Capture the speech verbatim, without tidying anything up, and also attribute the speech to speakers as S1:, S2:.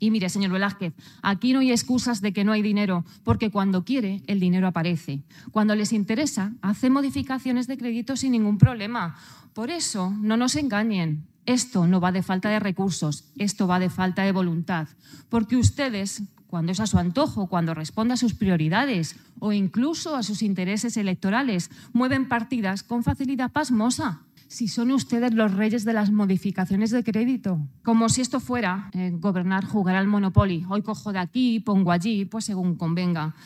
S1: Y mire, señor Velázquez, aquí no hay excusas de que no hay dinero, porque cuando quiere, el dinero aparece. Cuando les interesa, hace modificaciones de crédito sin ningún problema. Por eso, no nos engañen. Esto no va de falta de recursos, esto va de falta de voluntad. Porque ustedes, cuando es a su antojo, cuando responde a sus prioridades o incluso a sus intereses electorales, mueven partidas con facilidad pasmosa. Si son ustedes los reyes de las modificaciones de crédito. Como si esto fuera eh, gobernar, jugar al Monopoly. Hoy cojo de aquí, pongo allí, pues según convenga.